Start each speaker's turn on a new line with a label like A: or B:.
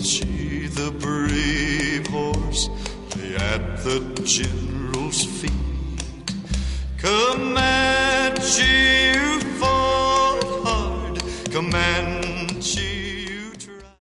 A: Comanche, the brave horse, lay at the general's feet. Comanche, you fought hard, Comanche.